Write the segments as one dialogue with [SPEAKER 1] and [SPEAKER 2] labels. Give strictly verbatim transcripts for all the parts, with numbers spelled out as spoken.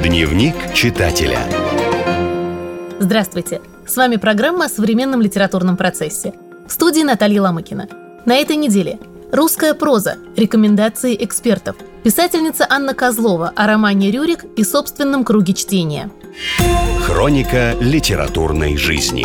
[SPEAKER 1] Дневник читателя.
[SPEAKER 2] Здравствуйте! С вами программа о современном литературном процессе. В студии Наталья Ломыкина. На этой неделе русская проза, рекомендации экспертов, писательница Анна Козлова о романе «Рюрик» и собственном круге чтения.
[SPEAKER 1] Хроника литературной жизни.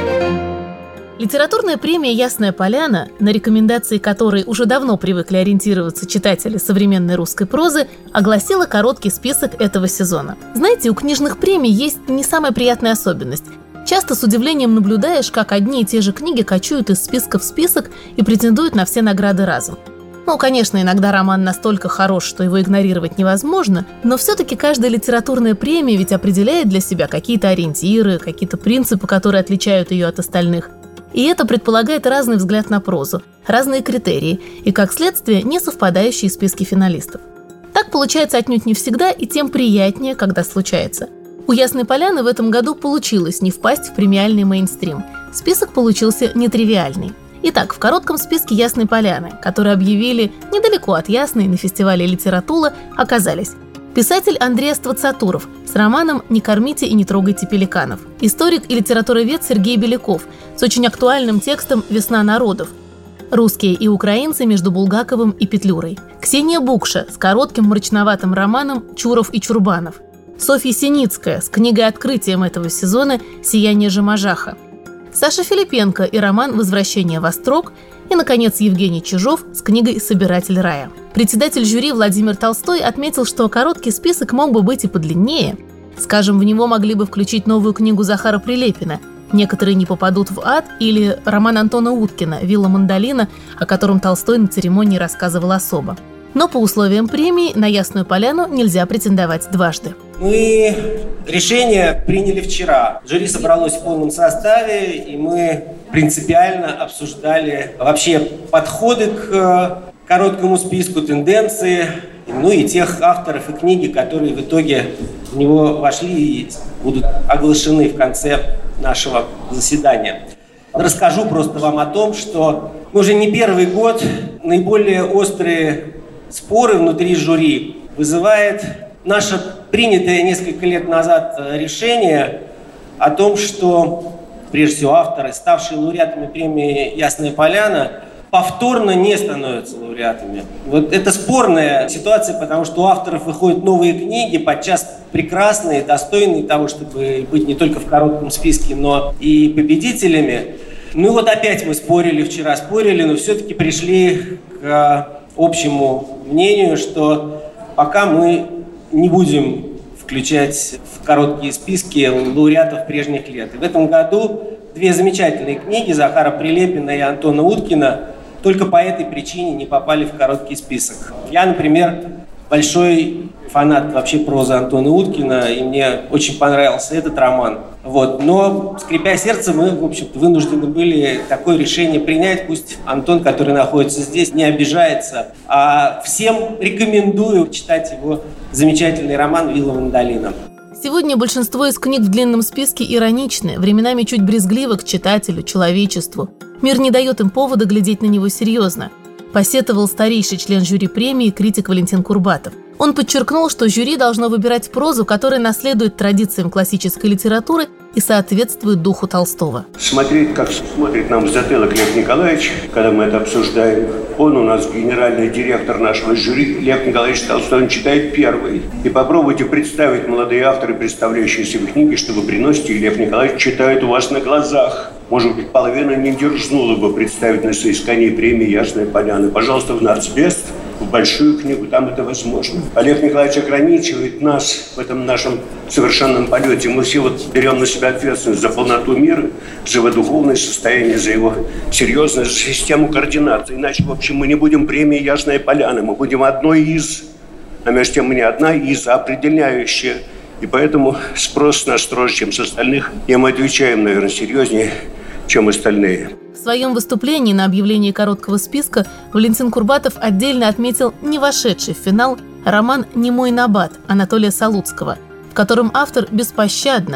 [SPEAKER 2] Литературная премия «Ясная поляна», на рекомендации которой уже давно привыкли ориентироваться читатели современной русской прозы, огласила короткий список этого сезона. Знаете, у книжных премий есть не самая приятная особенность. Часто с удивлением наблюдаешь, как одни и те же книги кочуют из списка в список и претендуют на все награды разом. Ну, конечно, иногда роман настолько хорош, что его игнорировать невозможно, но все-таки каждая литературная премия ведь определяет для себя какие-то ориентиры, какие-то принципы, которые отличают ее от остальных. И это предполагает разный взгляд на прозу, разные критерии и, как следствие, не совпадающие списки финалистов. Так получается отнюдь не всегда, и тем приятнее, когда случается. У «Ясной поляны» в этом году получилось не впасть в премиальный мейнстрим. Список получился нетривиальный. Итак, в коротком списке «Ясной поляны», который объявили недалеко от Ясной на фестивале «Литератула», оказались писатель Андрей Ствацатуров с романом «Не кормите и не трогайте пеликанов», историк и литературовед Сергей Беляков с очень актуальным текстом «Весна народов», русские и украинцы между Булгаковым и Петлюрой, Ксения Букша с коротким мрачноватым романом «Чуров и Чурбанов», Софья Синицкая с книгой-открытием этого сезона «Сияние Жемажаха», Саша Филипенко и роман «Возвращение в Острог», и, наконец, Евгений Чижов с книгой «Собиратель рая». Председатель жюри Владимир Толстой отметил, что короткий список мог бы быть и подлиннее. Скажем, в него могли бы включить новую книгу Захара Прилепина «Некоторые не попадут в ад» или роман Антона Уткина «Вилла Мандолина», о котором Толстой на церемонии рассказывал особо. Но по условиям премии на «Ясную поляну» нельзя претендовать дважды.
[SPEAKER 3] Мы решение приняли вчера. Жюри собралось в полном составе, и мы принципиально обсуждали вообще подходы к короткому списку, тенденции, ну и тех авторов и книги, которые в итоге в него вошли и будут оглашены в конце нашего заседания. Расскажу просто вам о том, что мы уже не первый год наиболее острые споры внутри жюри вызывает наше принятое несколько лет назад решение о том, что, прежде всего, авторы, ставшие лауреатами премии «Ясная поляна», повторно не становятся лауреатами. Вот это спорная ситуация, потому что у авторов выходят новые книги, подчас прекрасные, достойные того, чтобы быть не только в коротком списке, но и победителями. Ну вот опять мы спорили вчера, спорили, но все-таки пришли к общему мнению, что пока мы не будем включать в короткие списки лауреатов прежних лет. И в этом году две замечательные книги Захара Прилепина и Антона Уткина только по этой причине не попали в короткий список. Я, например, большой фанат вообще прозы Антона Уткина, и мне очень понравился этот роман. Вот. Но, скрипя сердце, мы, в общем-то, вынуждены были такое решение принять. Пусть Антон, который находится здесь, не обижается. А всем рекомендую читать его замечательный роман «Вилла Мандолина».
[SPEAKER 2] Сегодня большинство из книг в длинном списке ироничны, временами чуть брезгливы к читателю, человечеству. Мир не дает им повода глядеть на него серьезно. Посетовал старейший член жюри премии критик Валентин Курбатов. Он подчеркнул, что жюри должно выбирать прозу, которая наследует традициям классической литературы и соответствует духу Толстого.
[SPEAKER 4] Смотреть, как смотрит нам в затылок Лев Николаевич, когда мы это обсуждаем. Он у нас генеральный директор нашего жюри. Лев Николаевич Толстой, он читает первый. И попробуйте представить молодые авторы, представляющиеся в книге, что вы приносите, и Лев Николаевич читает у вас на глазах. Может быть, половина не дерзнула бы представить на соискании премии «Ясная поляна». Пожалуйста, в «Нацбест», в большую книгу, там это возможно. А Лев Николаевич ограничивает нас в этом нашем совершенном полете. Мы все вот берем на себя ответственность за полноту мира, за его духовное состояние, за его серьезность, за систему координат. Иначе, в общем, мы не будем премии «Ясная поляна», мы будем одной из, а между тем мы не одна из, а определяющая. И поэтому спрос на нас строже, чем с остальных, и мы отвечаем, наверное, серьезнее, чем остальные.
[SPEAKER 2] В своем выступлении на объявлении короткого списка Валентин Курбатов отдельно отметил не вошедший в финал роман «Немой набат» Анатолия Салуцкого, в котором автор беспощадно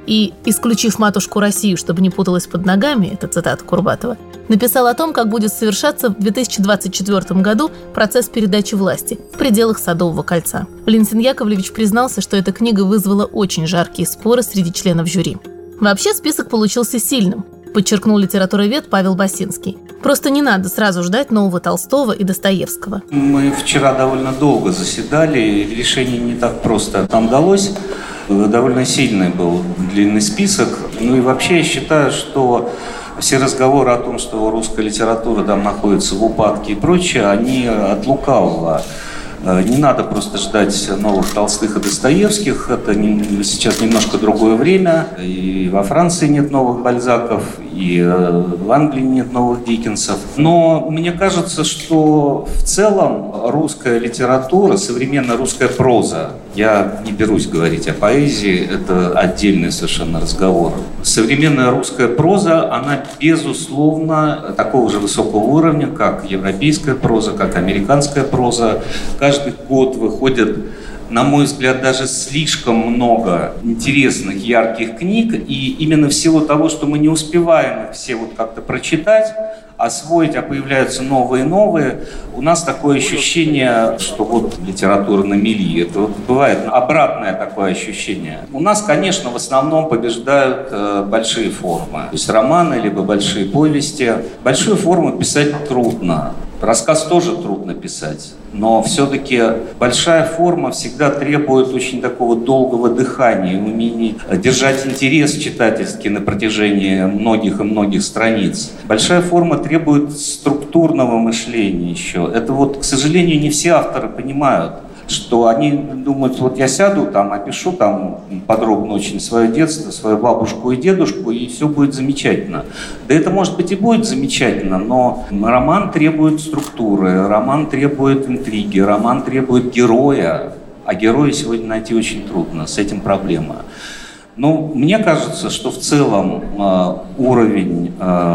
[SPEAKER 2] и, исключив матушку Россию, чтобы не путалась под ногами, это цитата Курбатова, написал о том, как будет совершаться в две тысячи двадцать четвёртом году процесс передачи власти в пределах Садового кольца. Валентин Яковлевич признался, что эта книга вызвала очень жаркие споры среди членов жюри. Вообще список получился сильным, подчеркнул литературовед Павел Басинский. Просто не надо сразу ждать нового Толстого и Достоевского.
[SPEAKER 5] Мы вчера довольно долго заседали, и решение не так просто там далось. Довольно сильный был длинный список. Ну и вообще я считаю, что все разговоры о том, что русская литература там находится в упадке и прочее, они от лукавого. Не надо просто ждать новых Толстых и Достоевских. Это не, сейчас немножко другое время. И во Франции нет новых Бальзаков, и в Англии нет новых Диккенсов. Но мне кажется, что в целом русская литература, современная русская проза, я не берусь говорить о поэзии, это отдельный совершенно разговор. Современная русская проза, она безусловно такого же высокого уровня, как европейская проза, как американская проза. Каждый год выходит, на мой взгляд, даже слишком много интересных, ярких книг, и именно в силу того, что мы не успеваем их все вот как-то прочитать, освоить, а появляются новые и новые, у нас такое ощущение, что вот литература на мели. Это вот бывает обратное такое ощущение. У нас, конечно, в основном побеждают э, большие формы. То есть романы, либо большие повести. Большую форму писать трудно. Рассказ тоже трудно писать, но все-таки большая форма всегда требует очень такого долгого дыхания, умения держать интерес читательский на протяжении многих и многих страниц. Большая форма требует структурного мышления еще. Это вот, к сожалению, не все авторы понимают, что они думают, вот я сяду, там, опишу там подробно очень свое детство, свою бабушку и дедушку, и все будет замечательно. Да это, может быть, и будет замечательно, но роман требует структуры, роман требует интриги, роман требует героя, а героя сегодня найти очень трудно, с этим проблема. Но мне кажется, что в целом э, уровень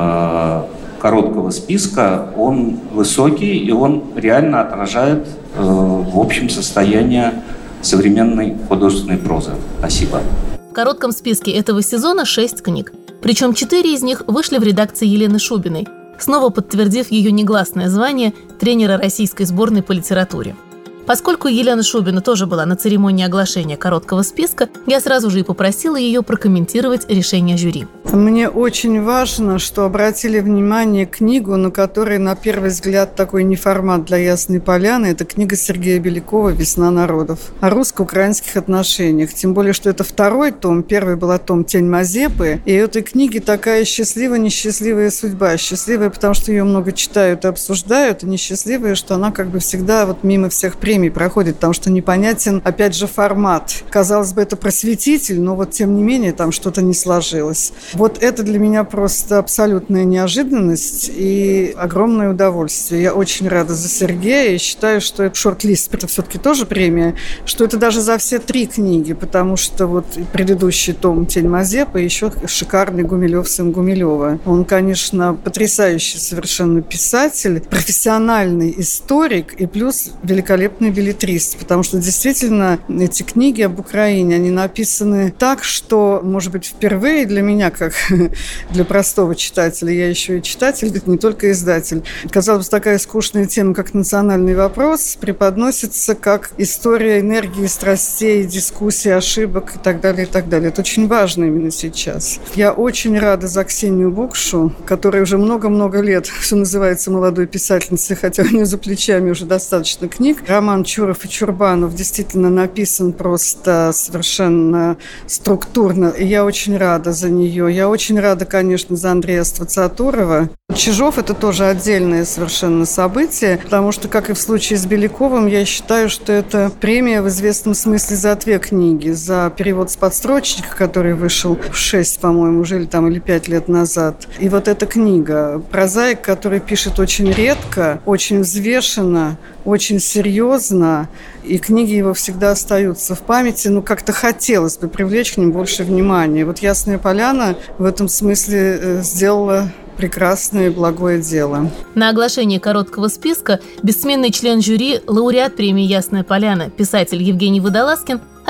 [SPEAKER 5] э, короткого списка, он высокий, и он реально отражает э, в общем состояние современной художественной прозы. Спасибо.
[SPEAKER 2] В коротком списке этого сезона шесть книг. Причем четыре из них вышли в редакции Елены Шубиной, снова подтвердив ее негласное звание тренера российской сборной по литературе. Поскольку Елена Шубина тоже была на церемонии оглашения короткого списка, я сразу же и попросила ее прокомментировать решение жюри.
[SPEAKER 6] Мне очень важно, что обратили внимание книгу, на которой, на первый взгляд, такой не формат для Ясной Поляны. Это книга Сергея Белякова «Весна народов» о русско-украинских отношениях. Тем более, что это второй том. Первый был том «Тень Мазепы». И у этой книги такая счастливо-несчастливая судьба. Счастливая, потому что ее много читают и обсуждают, и несчастливая, что она как бы всегда вот мимо всех премий проходит, потому что непонятен, опять же, формат. Казалось бы, это просветитель, но вот тем не менее там что-то не сложилось. Вот это для меня просто абсолютная неожиданность и огромное удовольствие. Я очень рада за Сергея и считаю, что это шорт-лист, это все-таки тоже премия, что это даже за все три книги, потому что вот предыдущий том «Тень Мазепы» и еще шикарный Гумилев, сын Гумилева. Он, конечно, потрясающий совершенно писатель, профессиональный историк и плюс великолепный беллетрист, потому что действительно эти книги об Украине, они написаны так, что, может быть, впервые для меня, как для простого читателя, я еще и читатель, ведь не только издатель, казалось бы, такая скучная тема, как национальный вопрос, преподносится как история энергии, страстей, дискуссий, ошибок и так далее, и так далее. Это очень важно именно сейчас. Я очень рада за Ксению Букшу, которая уже много-много лет, что называется, молодой писательницей, хотя у нее за плечами уже достаточно книг. Роман Чуров и Чурбанов действительно написан просто совершенно структурно, и я очень рада за нее. Я очень рада, конечно, за Андрея Ствацатурова. Чижов – это тоже отдельное совершенно событие, потому что, как и в случае с Беляковым, я считаю, что это премия в известном смысле за две книги. За перевод с подстрочника, который вышел в шесть, по-моему, уже или, там, или пять лет назад. И вот эта книга. Прозаик, который пишет очень редко, очень взвешенно, очень серьезно, и книги его всегда остаются в памяти. Ну, как-то хотелось бы привлечь к ним больше внимания. Вот «Ясная Поляна» в этом смысле сделала прекрасное и благое дело.
[SPEAKER 2] На оглашении короткого списка бессменный член жюри, лауреат премии «Ясная Поляна», писатель Евгений Водолазкин,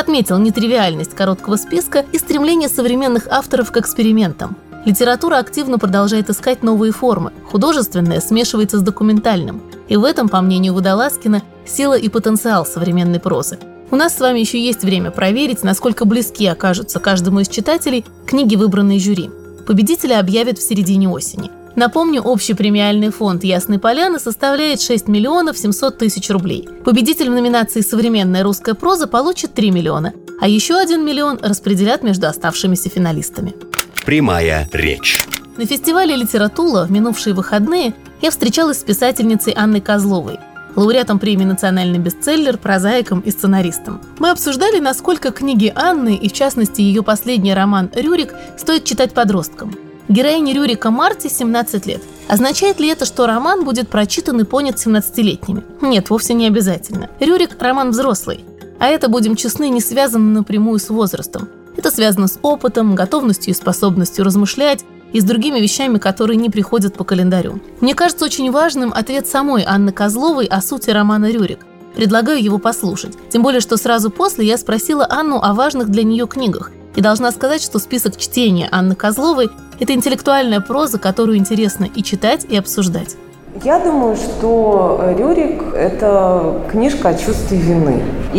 [SPEAKER 2] отметил нетривиальность короткого списка и стремление современных авторов к экспериментам. Литература активно продолжает искать новые формы, художественное смешивается с документальным. И в этом, по мнению Водолазкина, сила и потенциал современной прозы. У нас с вами еще есть время проверить, насколько близки окажутся каждому из читателей книги, выбранные жюри. Победителя объявят в середине осени. Напомню, общий премиальный фонд «Ясной Поляны» составляет шесть миллионов семьсот тысяч рублей. Победитель в номинации «Современная русская проза» получит три миллиона, а еще один миллион распределят между оставшимися финалистами.
[SPEAKER 1] Прямая речь.
[SPEAKER 2] На фестивале «Литератула» в минувшие выходные я встречалась с писательницей Анной Козловой, лауреатом премии «Национальный бестселлер», прозаиком и сценаристом. Мы обсуждали, насколько книги Анны, и в частности ее последний роман «Рюрик», стоит читать подросткам. Героине Рюрика Марте семнадцать лет. Означает ли это, что роман будет прочитан и понят семнадцатилетними? Нет, вовсе не обязательно. Рюрик – роман взрослый. А это, будем честны, не связано напрямую с возрастом. Это связано с опытом, готовностью и способностью размышлять и с другими вещами, которые не приходят по календарю. Мне кажется очень важным ответ самой Анны Козловой о сути романа «Рюрик». Предлагаю его послушать. Тем более, что сразу после я спросила Анну о важных для нее книгах. И должна сказать, что список чтения Анны Козловой – это интеллектуальная проза, которую интересно и читать, и обсуждать.
[SPEAKER 7] Я думаю, что «Рюрик» – это книжка о чувстве вины.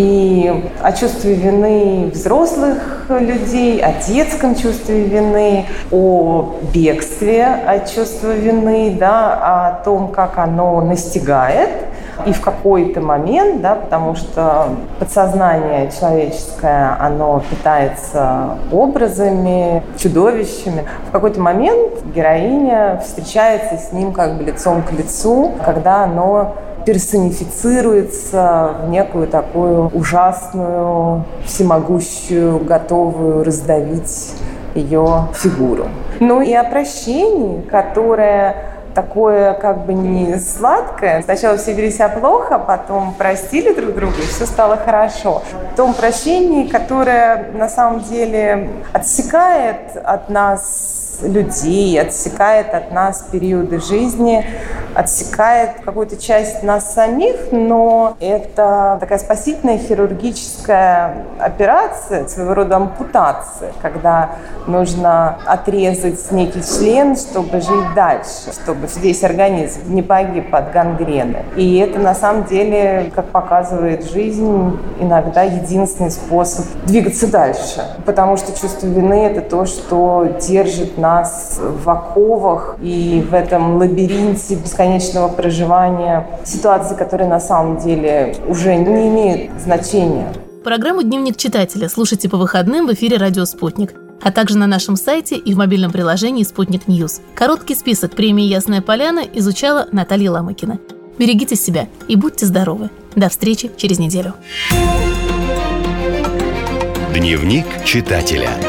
[SPEAKER 7] И о чувстве вины взрослых людей, о детском чувстве вины, о бегстве от чувства вины, да, о том, как оно настигает. И в какой-то момент, да, потому что подсознание человеческое, оно питается образами, чудовищами. В какой-то момент героиня встречается с ним как бы лицом к лицу, когда оно персонифицируется в некую такую ужасную, всемогущую, готовую раздавить ее фигуру. Ну и о прощении, которое такое как бы не сладкое. Сначала все вели себя плохо, потом простили друг друга, и все стало хорошо. В том прощении, которое на самом деле отсекает от нас людей, отсекает от нас периоды жизни, отсекает какую-то часть нас самих, но это такая спасительная хирургическая операция, своего рода ампутация, когда нужно отрезать некий член, чтобы жить дальше, чтобы весь организм не погиб от гангрены. И это на самом деле, как показывает жизнь, иногда единственный способ двигаться дальше. Потому что чувство вины – это то, что держит нас в оковах и в этом лабиринте бесконечного проживания ситуаций, которые на самом деле уже не имеют значения.
[SPEAKER 2] Программу «Дневник читателя» слушайте по выходным в эфире «Радио Спутник», а также на нашем сайте и в мобильном приложении «Спутник Ньюс». Короткий список премии «Ясная Поляна» изучала Наталья Ломыкина. Берегите себя и будьте здоровы. До встречи через неделю.
[SPEAKER 1] Дневник читателя.